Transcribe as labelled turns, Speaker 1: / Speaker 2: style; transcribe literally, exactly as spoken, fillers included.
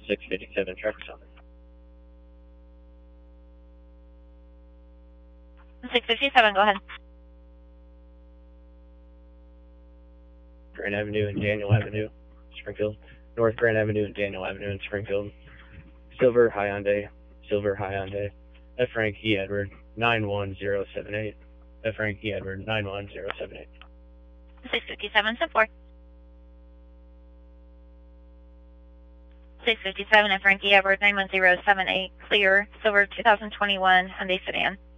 Speaker 1: six fifty-seven, traffic stop.
Speaker 2: six fifty-seven, go ahead.
Speaker 1: Grand Avenue and Daniel Avenue, Springfield. North Grand Avenue and Daniel Avenue in Springfield. Silver Hyundai, Silver Hyundai. F. Frank E. Edward, nine one zero seven eight. F. Frank E. Edward, nine one zero seven eight.
Speaker 2: six fifty-seven, step four. six fifty-seven, F. Frank E. Edward, nine one zero seven eight, clear, silver two thousand twenty-one Hyundai sedan.